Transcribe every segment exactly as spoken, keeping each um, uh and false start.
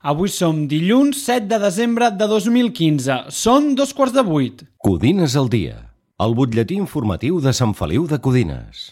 Avui som dilluns set de desembre de dos mil quinze. Són dos quarts de vuit. Codines al dia. El butlletí informatiu de Sant Feliu de Codines.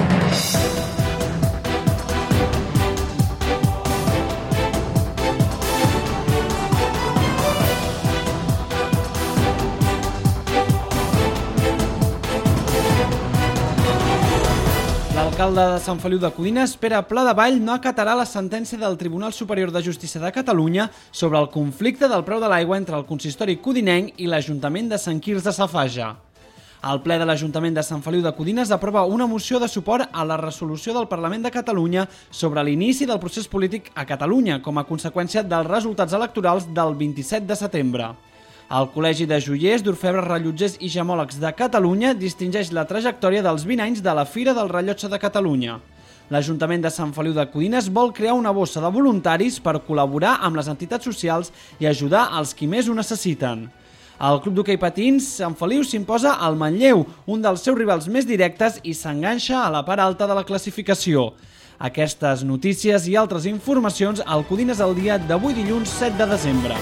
L'alcalde de Sant Feliu de Codines, Pere Pladevall, no acatarà la sentència del Tribunal Superior de Justícia de Catalunya sobre el conflicte del preu de l'aigua entre el consistori codinenc i l'Ajuntament de Sant Quirze Safaja. El ple de l'Ajuntament de Sant Feliu de Codines aprova una moció de suport a la resolució del Parlament de Catalunya sobre l'inici del procés polític a Catalunya com a conseqüència dels resultats electorals del vint-i-set de setembre. El Col·legi de Joiers, d'Orfebres, Rellotgers i Gemòlegs de Catalunya distingeix la trajectòria dels vint anys de la Fira del Rellotge de Catalunya. L'Ajuntament de Sant Feliu de Codines vol crear una bossa de voluntaris per col·laborar amb les entitats socials i ajudar els qui més ho necessiten. El Club d'Hoquei Patins Sant Feliu s'imposa al Manlleu, un dels seus rivals més directes, i s'enganxa a la part alta de la classificació. Aquestes notícies i altres informacions al Codines al dia d'avui dilluns set de desembre.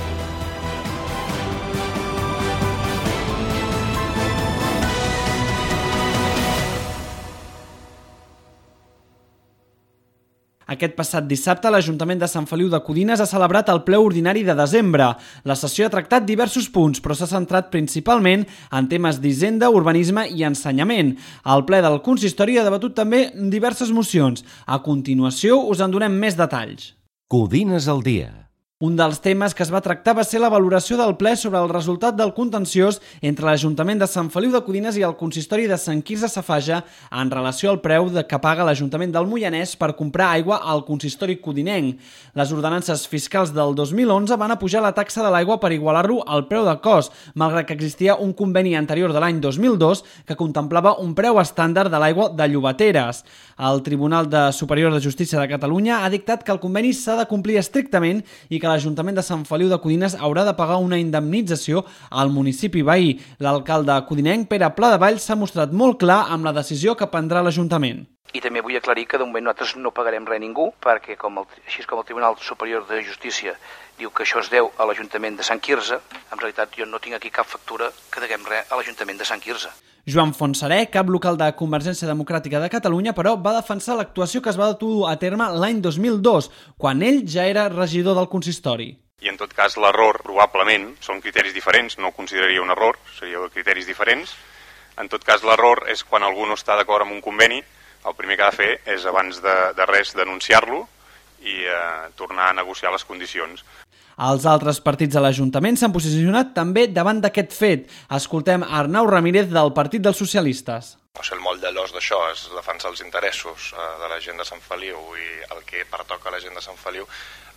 Aquest passat dissabte, l'Ajuntament de Sant Feliu de Codines ha celebrat el ple ordinari de desembre. La sessió ha tractat diversos punts, però s'ha centrat principalment en temes d'hisenda, urbanisme i ensenyament. El ple del consistori ha debatut també diverses mocions. A continuació, us en donem més detalls. Codines al dia. Un dels temes que es va tractar va ser la valoració del ple sobre el resultat del contenciós entre l'Ajuntament de Sant Feliu de Codines i el consistori de Sant Quirze Safaja en relació al preu que paga l'Ajuntament del Moianès per comprar aigua al consistori codinenc. Les ordenances fiscals del dos mil onze van apujar la taxa de l'aigua per igualar-lo al preu de cost, malgrat que existia un conveni anterior de l'any dos mil dos que contemplava un preu estàndard de l'aigua de Llobateres. El Tribunal de Superior de Justícia de Catalunya ha dictat que el conveni s'ha de complir estrictament i que l'Ajuntament de Sant Feliu de Codines haurà de pagar una indemnització al municipi veí. L'alcalde codinenc, Pere Pladevall, s'ha mostrat molt clar amb la decisió que prendrà l'Ajuntament. I també vull aclarir que de moment nosaltres no pagarem res a ningú, perquè com el, així com el Tribunal Superior de Justícia diu que això es deu a l'Ajuntament de Sant Quirze, en realitat jo no tinc aquí cap factura que deguem res a l'Ajuntament de Sant Quirze. Joan Fontserè, cap local de Convergència Democràtica de Catalunya, però va defensar l'actuació que es va dur a terme l'any dos mil dos, quan ell ja era regidor del consistori. I en tot cas l'error probablement són criteris diferents, no ho consideraria un error, seria criteris diferents. En tot cas l'error és quan algú no està d'acord amb un conveni, el primer que ha de fer és abans de, de res denunciar-lo i eh, tornar a negociar les condicions. Els altres partits de l'Ajuntament s'han posicionat també davant d'aquest fet. Escoltem Arnau Ramírez del Partit dels Socialistes. O sigui, el moll de l'os d'això és defensar els interessos eh, de la gent de Sant Feliu i el que pertoca a la gent de Sant Feliu.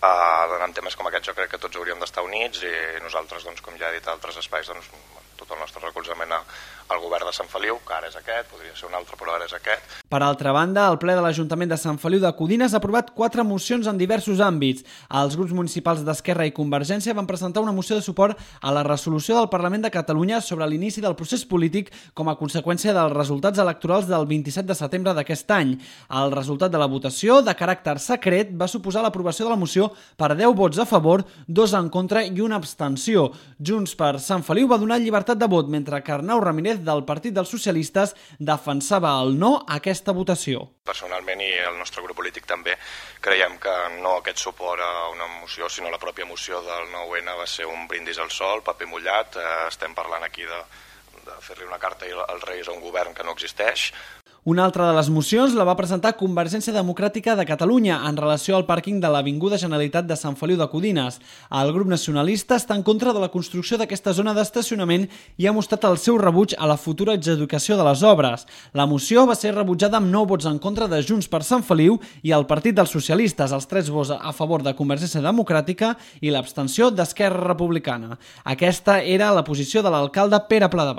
Eh, en temes com aquests jo crec que tots hauríem d'estar units i nosaltres, doncs, com ja he dit a altres espais, doncs, tot el nostre recolzament al govern de Sant Feliu, que ara és aquest, podria ser un altre, però ara és aquest. Per altra banda, el ple de l'Ajuntament de Sant Feliu de Codines ha aprovat quatre mocions en diversos àmbits. Els grups municipals d'Esquerra i Convergència van presentar una moció de suport a la resolució del Parlament de Catalunya sobre l'inici del procés polític com a conseqüència dels resultats electorals del vint-i-set de setembre d'aquest any. El resultat de la votació, de caràcter secret, va suposar l'aprovació de la moció per deu vots a favor, dos en contra i una abstenció. Junts per Sant Feliu va donar llibertat de vot, mentre que Arnau Ramírez del Partit dels Socialistes defensava el no a aquesta votació. Personalment i el nostre grup polític també creiem que no aquest suport a una moció, sinó la pròpia moció del nou ene va ser un brindis al sol, paper mullat. Eh, estem parlant aquí de, de fer-li una carta als Reis a un govern que no existeix. Una altra de les mocions la va presentar Convergència Democràtica de Catalunya en relació al pàrquing de l'Avinguda Generalitat de Sant Feliu de Codines. El grup nacionalista està en contra de la construcció d'aquesta zona d'estacionament i ha mostrat el seu rebuig a la futura adjudicació de les obres. La moció va ser rebutjada amb nou vots en contra de Junts per Sant Feliu i el Partit dels Socialistes, els tres vots a favor de Convergència Democràtica i l'abstenció d'Esquerra Republicana. Aquesta era la posició de l'alcalde Pere Pladevall.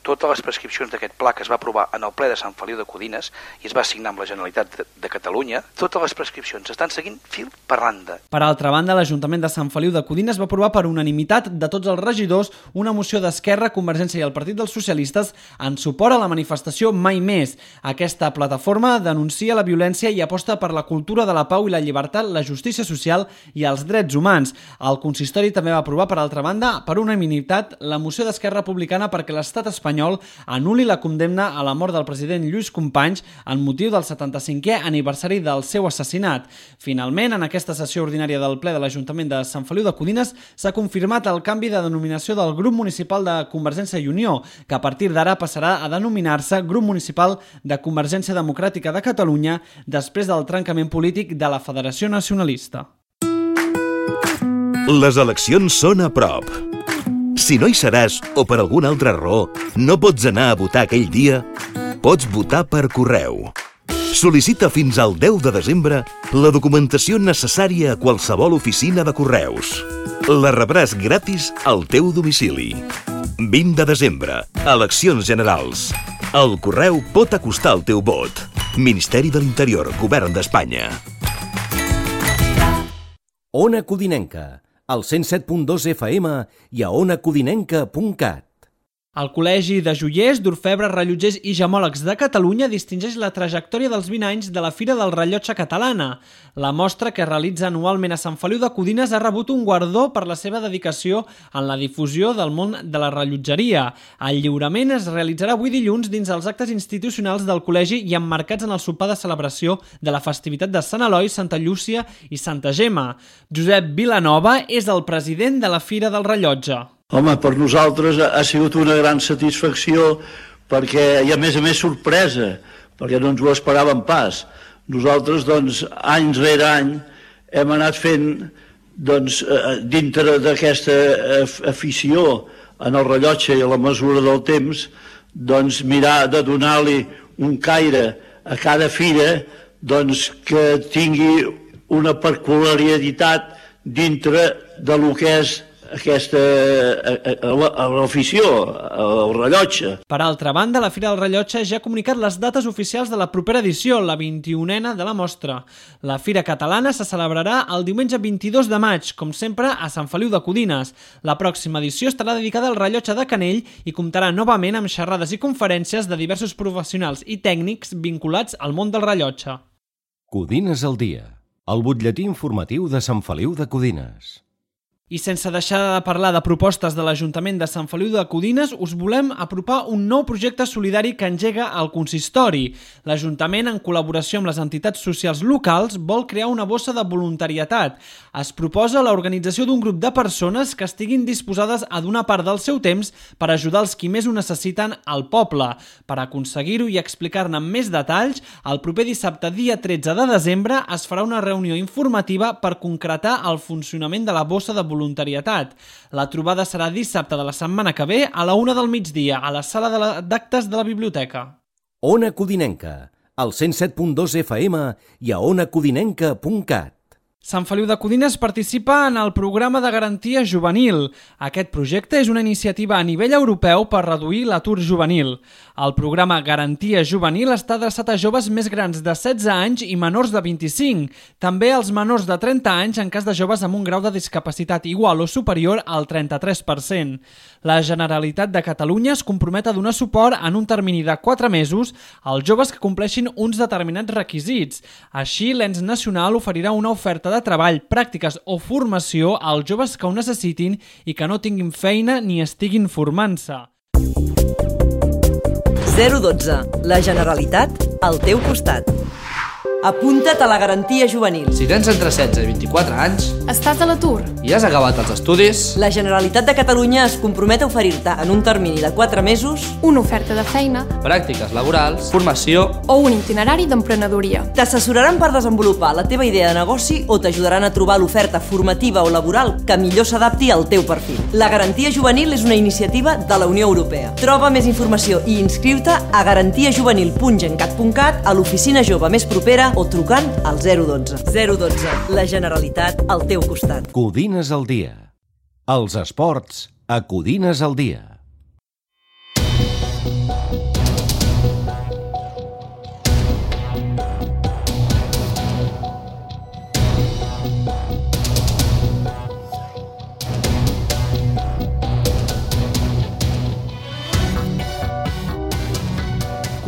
totes les prescripcions d'aquest pla que es va aprovar en el ple de Sant Feliu de Codines i es va signar amb la Generalitat de, de Catalunya, totes les prescripcions estan seguint fil per randa. Per altra banda, l'Ajuntament de Sant Feliu de Codines va aprovar per unanimitat de tots els regidors una moció d'Esquerra, Convergència i el Partit dels Socialistes en suport a la manifestació Mai Més. Aquesta plataforma denuncia la violència i aposta per la cultura de la pau i la llibertat, la justícia social i els drets humans. El consistori també va aprovar, per altra banda, per unanimitat la moció d'Esquerra Republicana perquè l'Estat espanyol anul·li la condemna a la mort del president Lluís Companys en motiu del setanta-cinquè aniversari del seu assassinat. Finalment, en aquesta sessió ordinària del ple de l'Ajuntament de Sant Feliu de Codines s'ha confirmat el canvi de denominació del grup municipal de Convergència i Unió, que a partir d'ara passarà a denominar-se Grup Municipal de Convergència Democràtica de Catalunya després del trencament polític de la Federació Nacionalista. Les eleccions són a prop. Si no hi seràs o per alguna altra raó no pots anar a votar aquell dia, pots votar per correu. Sol·licita fins al deu de desembre la documentació necessària a qualsevol oficina de correus. La rebràs gratis al teu domicili. vint de desembre, eleccions generals. El correu pot acostar el teu vot. Ministeri de l'Interior, Govern d'Espanya. Ona Codinenca, al cent set punt dos F M i a ona codinenca punt cat. El Col·legi de Joiers, d'Orfebres, Rellotgers i Gemòlegs de Catalunya distingeix la trajectòria dels vint anys de la Fira del Rellotge Catalana. La mostra, que es realitza anualment a Sant Feliu de Codines, ha rebut un guardó per la seva dedicació en la difusió del món de la rellotgeria. El lliurament es realitzarà avui dilluns dins els actes institucionals del col·legi i emmarcats en el sopar de celebració de la festivitat de Sant Eloi, Santa Llúcia i Santa Gemma. Josep Vilanova és el president de la Fira del Rellotge. Home, per nosaltres ha sigut una gran satisfacció perquè, i a més a més sorpresa, perquè no ens ho esperàvem pas. Nosaltres, doncs, any rere any hem anat fent, doncs, dintre d'aquesta afició en el rellotge i a la mesura del temps, doncs, mirar de donar-li un caire a cada fira, doncs, que tingui una peculiaritat dintre de lo que és aquesta l'afició, el rellotge. Per altra banda, la Fira del Rellotge ja ha comunicat les dates oficials de la propera edició, la vint-i-unena de la mostra. La Fira Catalana se celebrarà el diumenge vint-i-dos de maig, com sempre, a Sant Feliu de Codines. La pròxima edició estarà dedicada al rellotge de Canell i comptarà novament amb xerrades i conferències de diversos professionals i tècnics vinculats al món del rellotge. Codines al dia, el butlletí informatiu de Sant Feliu de Codines. I sense deixar de parlar de propostes de l'Ajuntament de Sant Feliu de Codines, us volem apropar un nou projecte solidari que engega el consistori. L'Ajuntament, en col·laboració amb les entitats socials locals, vol crear una bossa de voluntariatat. Es proposa l'organització d'un grup de persones que estiguin disposades a donar part del seu temps per ajudar els qui més ho necessiten al poble. Per aconseguir-ho i explicar-ne amb més detalls, el proper dissabte, dia tretze de desembre, es farà una reunió informativa per concretar el funcionament de la bossa de voluntariat voluntariatat. La trobada serà dissabte de la setmana que ve a la una del migdia a la sala d'actes de la biblioteca. Ona Codinenca, al cent set punt dos F M i a ona codinenca punt cat. Sant Feliu de Codines participa en el programa de garantia juvenil. Aquest projecte és una iniciativa a nivell europeu per reduir l'atur juvenil. El programa Garantia Juvenil està adreçat a joves més grans de setze anys i menors de vint-i-cinc, també als menors de trenta anys en cas de joves amb un grau de discapacitat igual o superior al trenta-tres per cent. La Generalitat de Catalunya es compromet a donar suport en un termini de quatre mesos als joves que compleixin uns determinats requisits. Així, l'ens nacional oferirà una oferta de treball, pràctiques o formació als joves que ho necessitin i que no tinguin feina ni estiguin formant-se. zero dotze. La Generalitat al teu costat. Apunta't a la garantia juvenil. Si tens entre setze i vint-i-quatre anys, estàs a l'atur i has acabat els estudis, la Generalitat de Catalunya es compromet a oferir-te en un termini de quatre mesos una oferta de feina, pràctiques laborals, formació o un itinerari d'emprenedoria. T'assessoraran per desenvolupar la teva idea de negoci o t'ajudaran a trobar l'oferta formativa o laboral que millor s'adapti al teu perfil. La garantia juvenil és una iniciativa de la Unió Europea. Troba més informació i inscriu-te a garantia juvenil punt gencat punt cat, a l'oficina jove més propera o trucant al zero dotze. zero dotze. La Generalitat al teu costat. Codines al dia. Els esports a Codines al dia.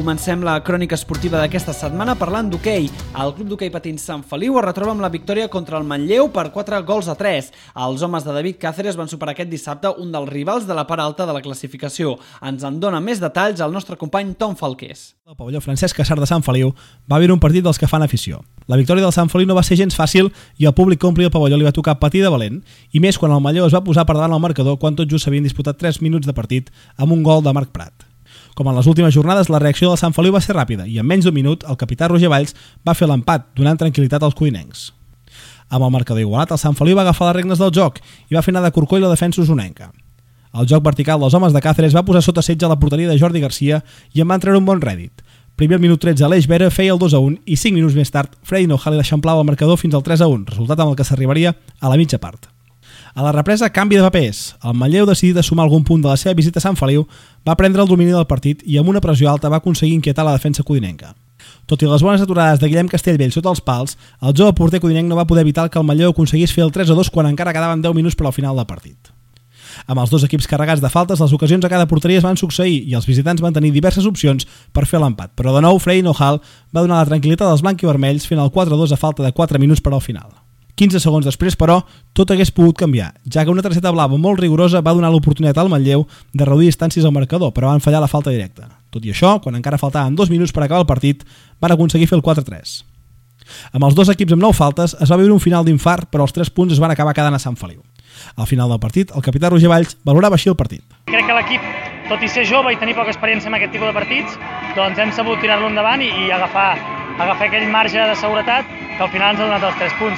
Comencem la crònica esportiva d'aquesta setmana parlant d'hoquei. El Club d'Hoquei Patins Sant Feliu es retroba amb la victòria contra el Manlleu per quatre gols a tres. Els homes de David Cáceres van superar aquest dissabte un dels rivals de la part alta de la classificació. Ens en dona més detalls el nostre company Tom Falqués. El pavelló Francesc Casar de Sant Feliu va viure un partit dels que fan afició. La victòria del Sant Feliu no va ser gens fàcil i el públic que omplia el pavelló li va tocar patir de valent, i més quan el Manlleu es va posar per davant al marcador quan tot just s'havien disputat tres minuts de partit amb un gol de Marc Prat. Com en les últimes jornades, la reacció del Sant Feliu va ser ràpida i en menys d'un minut el capità Roger Valls va fer l'empat, donant tranquil·litat als codinencs. Amb el marcador igualat, el Sant Feliu va agafar les regnes del joc i va fer anar de corcoll la defensa usonenca. El joc vertical dels homes de Cáceres va posar sota setge la porteria de Jordi Garcia i en van treure un bon rèdit. Primer al minut tretze, Aleix Vera feia el dos a un i cinc minuts més tard, Freddy Nojali eixamplava el marcador fins al tres a un, resultat amb el que s'arribaria a la mitja part. A la represa, canvi de papers. El Manlleu, decidit a sumar algun punt de la seva visita a Sant Feliu, va prendre el domini del partit i amb una pressió alta va aconseguir inquietar la defensa codinenca. Tot i les bones aturades de Guillem Castellbell sota els pals, el jove porter codinenc no va poder evitar que el Manlleu aconseguís fer el tres a dos quan encara quedaven deu minuts per al final del partit. Amb els dos equips carregats de faltes, les ocasions a cada porteria es van succeir i els visitants van tenir diverses opcions per fer l'empat, però de nou Freddy Nojal va donar la tranquil·litat als blanc-i-vermells fent el quatre a dos a falta de quatre minuts per al final. quinze segons després, però, tot hagués pogut canviar, ja que una targeta blava molt rigorosa va donar l'oportunitat al Manlleu de reduir distàncies al marcador, però van fallar la falta directa. Tot i això, quan encara faltaven dos minuts per acabar el partit, van aconseguir fer el quatre a tres. Amb els dos equips amb nou faltes, es va viure un final d'infart, però els tres punts es van acabar quedant a Sant Feliu. Al final del partit, el capità Roger Valls valorava així el partit. Crec que l'equip, tot i ser jove i tenir poca experiència en aquest tipus de partits, doncs hem sabut tirar-lo endavant i, i agafar, agafar aquell marge de seguretat que al final ens ha donat els tres punts.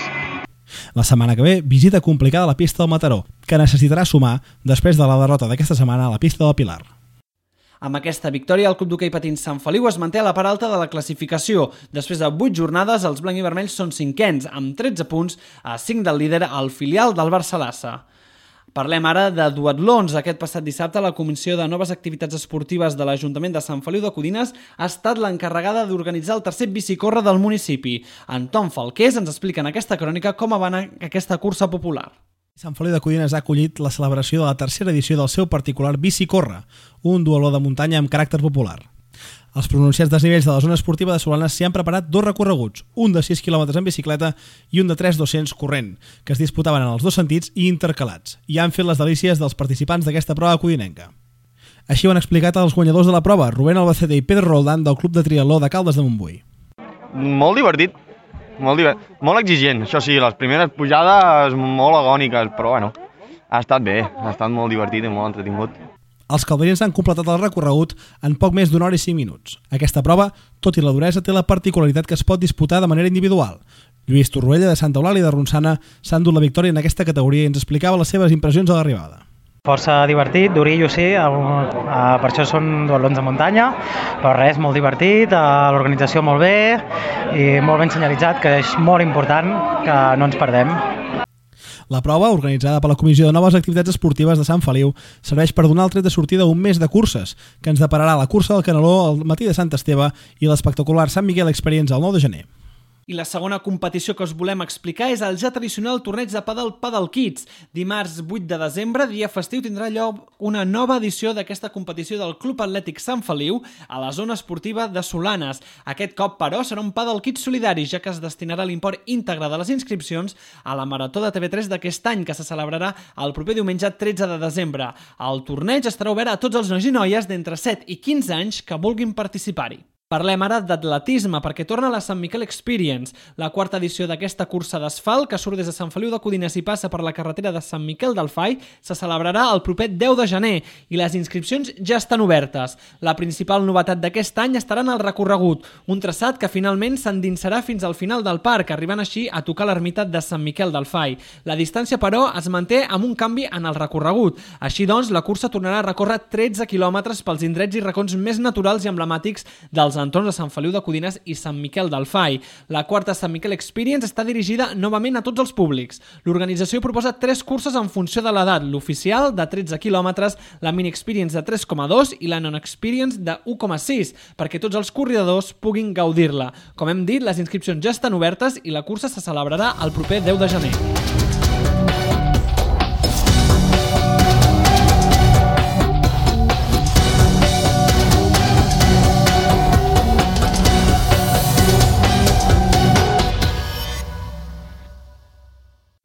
La setmana que ve, visita complicada a la pista del Mataró, que necessitarà sumar després de la derrota d'aquesta setmana a la pista del Pilar. Amb aquesta victòria, el Club d'Hoquei Patins Sant Feliu es manté a la part alta de la classificació. Després de vuit jornades, els blanc i vermells són cinquens, amb tretze punts, a cinc del líder, el filial del Barça-Lassa. Parlem ara de duatlons. Aquest passat dissabte, la Comissió de Noves Activitats Esportives de l'Ajuntament de Sant Feliu de Codines ha estat l'encarregada d'organitzar el tercer bicicorre del municipi. En Tom Falqués ens explica en aquesta crònica com va anar aquesta cursa popular. Sant Feliu de Codines ha acollit la celebració de la tercera edició del seu particular Bicicorre, un duatló de muntanya amb caràcter popular. Els pronunciats desnivells de la zona esportiva de Solanes s'hi han preparat dos recorreguts, un de sis quilòmetres en bicicleta i un de tres mil dos-cents corrent, que es disputaven en els dos sentits i intercalats, i han fet les delícies dels participants d'aquesta prova codinenca. Així ho han explicat els guanyadors de la prova, Rubén Albacete i Pedro Roldán, del Club de Triatló de Caldes de Montbui. Molt divertit, molt, divert... molt exigent, això sí, les primeres pujades molt agòniques, però bueno, ha estat bé, ha estat molt divertit i molt entretingut. Els calderins han completat el recorregut en poc més d'una hora i cinc minuts. Aquesta prova, tot i la duresa, té la particularitat que es pot disputar de manera individual. Lluís Torroella, de Santa Eulàlia i de Ronçana, s'ha endut la victòria en aquesta categoria i ens explicava les seves impressions a l'arribada. Força divertit, durillo sí, el, uh, per això són duatlons de muntanya, però res, molt divertit, uh, l'organització molt bé i molt ben senyalitzat, que és molt important que no ens perdem. La prova, organitzada per la Comissió de Noves Activitats Esportives de Sant Feliu, serveix per donar el tret de sortida a un mes de curses, que ens depararà la cursa del Caneló al matí de Sant Esteve i l'espectacular Sant Miguel Experience el nou de gener. I la segona competició que us volem explicar és el ja tradicional torneig de pàdel Padel Kids. Dimarts vuit de desembre, dia festiu, tindrà lloc una nova edició d'aquesta competició del Club Atlètic Sant Feliu a la zona esportiva de Solanes. Aquest cop, però, serà un Padel Kids solidari, ja que es destinarà l'import íntegre de les inscripcions a la Marató de T V tres d'aquest any, que se celebrarà el proper diumenge tretze de desembre. El torneig estarà obert a tots els nois i noies d'entre set i quinze anys que vulguin participar-hi. Parlem ara d'atletisme, perquè torna la Sant Miquel Experience, la quarta edició d'aquesta cursa d'asfalt que surt des de Sant Feliu de Codines i passa per la carretera de Sant Miquel del Fai, se celebrarà el proper deu de gener i les inscripcions ja estan obertes. La principal novetat d'aquest any estarà en el recorregut, un traçat que finalment s'endinsarà fins al final del parc, arribant així a tocar l'ermitat de Sant Miquel del Fai. La distància, però, es manté amb un canvi en el recorregut. Així doncs, la cursa tornarà a recórrer tretze quilòmetres pels indrets i racons més naturals i emblemàtics dels entorns de Sant Feliu de Codines i Sant Miquel del Fai. La quarta Sant Miquel Experience està dirigida novament a tots els públics. L'organització proposa tres curses en funció de l'edat, l'oficial de tretze quilòmetres, la Mini Experience de tres coma dos i la Non Experience de u coma sis, perquè tots els corredors puguin gaudir-la. Com hem dit, les inscripcions ja estan obertes i la cursa se celebrarà el proper deu de gener.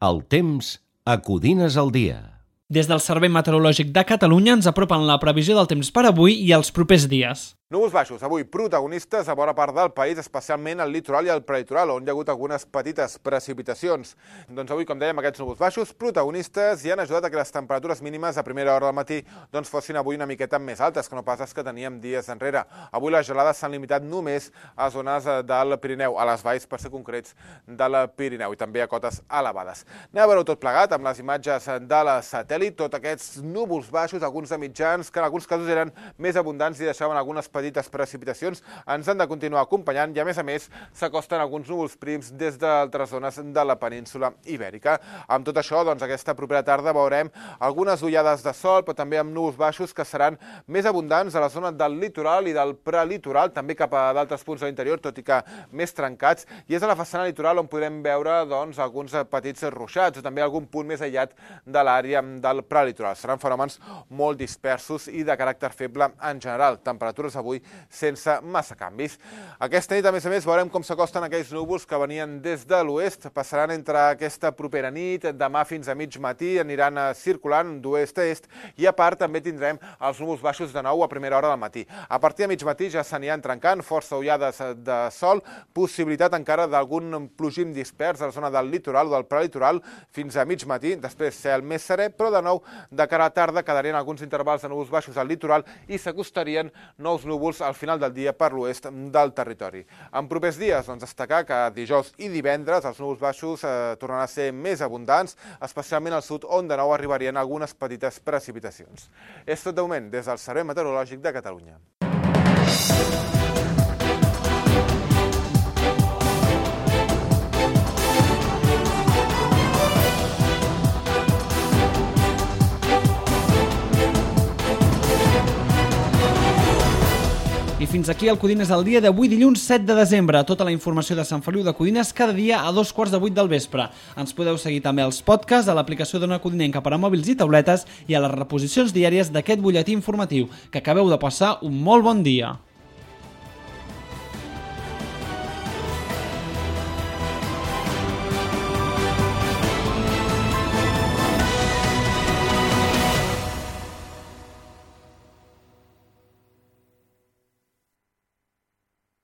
El temps a Codines al dia. Des del Servei Meteorològic de Catalunya ens apropen la previsió del temps per avui i els propers dies. Núvols baixos, avui protagonistes a bona part del país, especialment al litoral i al prelitoral, on hi ha hagut algunes petites precipitacions. Doncs avui, com dèiem, aquests núvols baixos protagonistes hi han ajudat a que les temperatures mínimes a primera hora del matí doncs fossin avui una miqueta més altes, que no pas les que teníem dies enrere. Avui les gelades s'han limitat només a zones del Pirineu, a les valls, per ser concrets, del Pirineu, i també a cotes elevades. Anem a veure tot plegat amb les imatges de la satèl·lit, tots aquests núvols baixos, alguns de mitjans, que en alguns casos eren més abundants i deixaven algunes petites precipitacions, ens han de continuar acompanyant i, a més a més, s'acosten alguns núvols prims des d'altres zones de la península ibèrica. Amb tot això, doncs, aquesta propera tarda veurem algunes ullades de sol, però també amb núvols baixos que seran més abundants a la zona del litoral i del prelitoral, també cap a d'altres punts de l'interior, tot i que més trencats, i és a la façana litoral on podrem veure doncs, alguns petits ruixats o també algun punt més aïllat de l'àrea del prelitoral. Seran fenòmens molt dispersos i de caràcter feble en general. Temperatures avui sense massa canvis. Aquesta nit, a més a més, veurem com s'acosten aquells núvols que venien des de l'oest, passaran entre aquesta propera nit, demà fins a mig matí, aniran circulant d'oest a est, i a part també tindrem els núvols baixos de nou a primera hora del matí. A partir de mig matí ja s'aniran trencant, força ullades de sol, possibilitat encara d'algun plogim dispers a la zona del litoral o del prelitoral fins a mig matí, després cel més serè, però de nou de cara a tarda quedarien alguns intervals de núvols baixos al litoral i s'acostarien nous núvols al final del dia per l'oest del territori. En propers dies, doncs, destacar que dijous i divendres els núvols baixos eh, tornaran a ser més abundants, especialment al sud, on de nou arribarien algunes petites precipitacions. És tot de moment des del Servei Meteorològic de Catalunya. I fins aquí el Codines al dia d'avui, dilluns set de desembre. Tota la informació de Sant Feliu de Codines cada dia a dos quarts de vuit del vespre. Ens podeu seguir també als podcasts, a l'aplicació d'Ona Codinenca per a mòbils i tauletes i a les reposicions diàries d'aquest butlletí informatiu. Que acabeu de passar un molt bon dia.